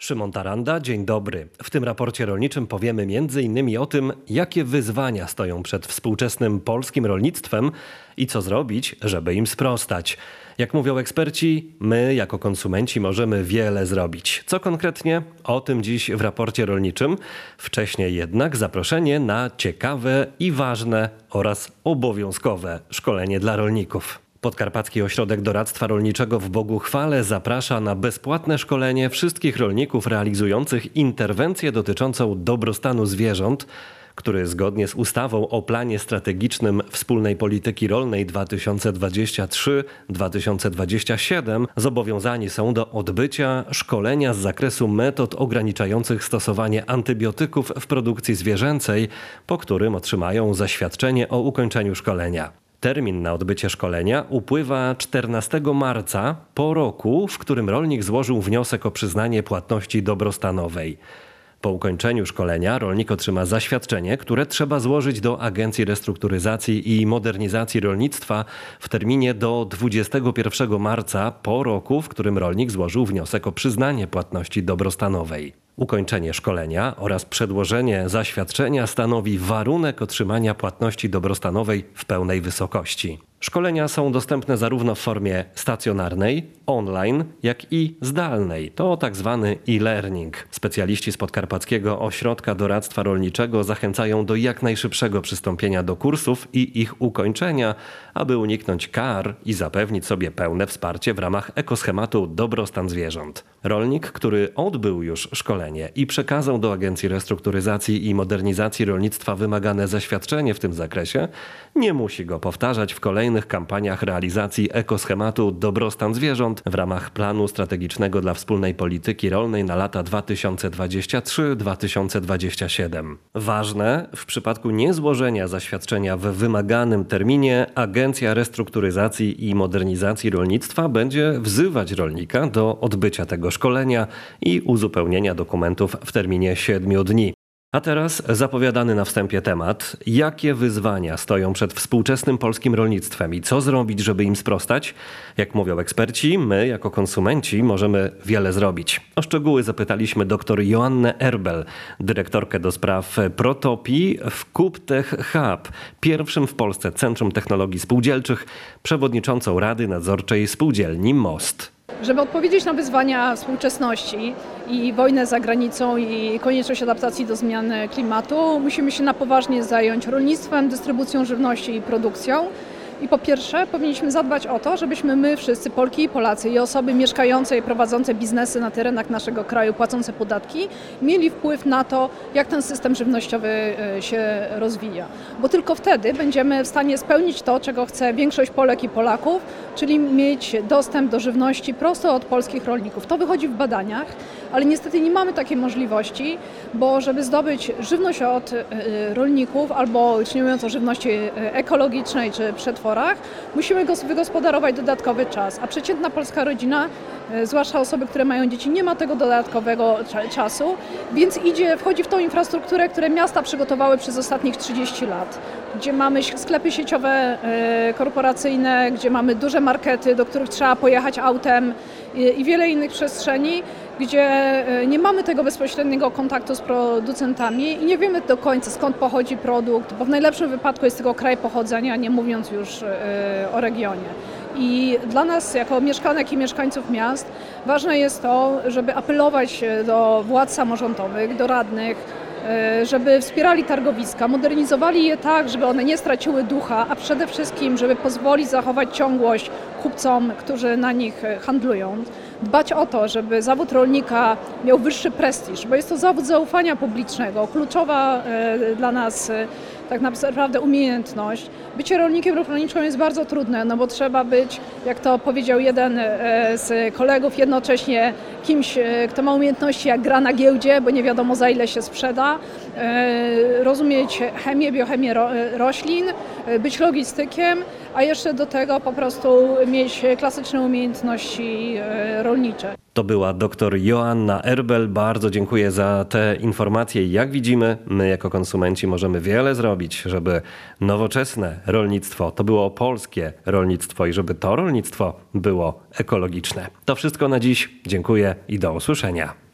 Szymon Taranda, dzień dobry. W tym raporcie rolniczym powiemy m.in. o tym, jakie wyzwania stoją przed współczesnym polskim rolnictwem i co zrobić, żeby im sprostać. Jak mówią eksperci, my jako konsumenci możemy wiele zrobić. Co konkretnie? O tym dziś w raporcie rolniczym. Wcześniej jednak zaproszenie na ciekawe i ważne oraz obowiązkowe szkolenie dla rolników. Podkarpacki Ośrodek Doradztwa Rolniczego w Boguchwale zaprasza na bezpłatne szkolenie wszystkich rolników realizujących interwencję dotyczącą dobrostanu zwierząt, który zgodnie z ustawą o planie strategicznym Wspólnej Polityki Rolnej 2023-2027 zobowiązani są do odbycia szkolenia z zakresu metod ograniczających stosowanie antybiotyków w produkcji zwierzęcej, po którym otrzymają zaświadczenie o ukończeniu szkolenia. Termin na odbycie szkolenia upływa 14 marca po roku, w którym rolnik złożył wniosek o przyznanie płatności dobrostanowej. Po ukończeniu szkolenia rolnik otrzyma zaświadczenie, które trzeba złożyć do Agencji Restrukturyzacji i Modernizacji Rolnictwa w terminie do 21 marca po roku, w którym rolnik złożył wniosek o przyznanie płatności dobrostanowej. Ukończenie szkolenia oraz przedłożenie zaświadczenia stanowi warunek otrzymania płatności dobrostanowej w pełnej wysokości. Szkolenia są dostępne zarówno w formie stacjonarnej, online, jak i zdalnej. To tak zwany e-learning. Specjaliści z Podkarpackiego Ośrodka Doradztwa Rolniczego zachęcają do jak najszybszego przystąpienia do kursów i ich ukończenia, aby uniknąć kar i zapewnić sobie pełne wsparcie w ramach ekoschematu Dobrostan Zwierząt. Rolnik, który odbył już szkolenie i przekazał do Agencji Restrukturyzacji i Modernizacji Rolnictwa wymagane zaświadczenie w tym zakresie, nie musi go powtarzać w kolejnych kampaniach realizacji ekoschematu Dobrostan Zwierząt w ramach planu strategicznego dla Wspólnej Polityki Rolnej na lata 2023-2027. Ważne, w przypadku niezłożenia zaświadczenia w wymaganym terminie Agencja Restrukturyzacji i Modernizacji Rolnictwa będzie wzywać rolnika do odbycia tego szkolenia i uzupełnienia dokumentów w terminie 7 dni. A teraz zapowiadany na wstępie temat. Jakie wyzwania stoją przed współczesnym polskim rolnictwem i co zrobić, żeby im sprostać? Jak mówią eksperci, my jako konsumenci możemy wiele zrobić. O szczegóły zapytaliśmy dr Joannę Erbel, dyrektorkę do spraw Protopii w KupTech Hub, pierwszym w Polsce Centrum Technologii Spółdzielczych, przewodniczącą Rady Nadzorczej Spółdzielni Most. Żeby odpowiedzieć na wyzwania współczesności i wojnę za granicą i konieczność adaptacji do zmian klimatu, musimy się na poważnie zająć rolnictwem, dystrybucją żywności i produkcją. I po pierwsze powinniśmy zadbać o to, żebyśmy my wszyscy, Polki i Polacy i osoby mieszkające i prowadzące biznesy na terenach naszego kraju, płacące podatki, mieli wpływ na to, jak ten system żywnościowy się rozwija. Bo tylko wtedy będziemy w stanie spełnić to, czego chce większość Polek i Polaków, czyli mieć dostęp do żywności prosto od polskich rolników. To wychodzi w badaniach, ale niestety nie mamy takiej możliwości, bo żeby zdobyć żywność od rolników albo nie mówiąc o żywności ekologicznej czy przetworach, musimy go wygospodarować dodatkowy czas, a przeciętna polska rodzina, zwłaszcza osoby, które mają dzieci, nie ma tego dodatkowego czasu, więc wchodzi w tą infrastrukturę, które miasta przygotowały przez ostatnich 30 lat, gdzie mamy sklepy sieciowe, korporacyjne, gdzie mamy duże markety, do których trzeba pojechać autem i wiele innych przestrzeni, gdzie nie mamy tego bezpośredniego kontaktu z producentami i nie wiemy do końca, skąd pochodzi produkt, bo w najlepszym wypadku jest tego kraj pochodzenia, nie mówiąc już o regionie. I dla nas, jako mieszkanek i mieszkańców miast, ważne jest to, żeby apelować do władz samorządowych, do radnych, żeby wspierali targowiska, modernizowali je tak, żeby one nie straciły ducha, a przede wszystkim, żeby pozwolić zachować ciągłość kupcom, którzy na nich handlują. Dbać o to, żeby zawód rolnika miał wyższy prestiż, bo jest to zawód zaufania publicznego, kluczowa dla nas tak naprawdę umiejętność. Bycie rolnikiem lub rolniczką jest bardzo trudne, no bo trzeba być, jak to powiedział jeden z kolegów, jednocześnie kimś, kto ma umiejętności jak gra na giełdzie, bo nie wiadomo za ile się sprzeda, rozumieć chemię, biochemię roślin, być logistykiem, a jeszcze do tego po prostu mieć klasyczne umiejętności rolnicze. To była dr Joanna Erbel. Bardzo dziękuję za te informacje. Jak widzimy, my jako konsumenci możemy wiele zrobić, żeby nowoczesne rolnictwo to było polskie rolnictwo i żeby to rolnictwo było ekologiczne. To wszystko na dziś. Dziękuję i do usłyszenia.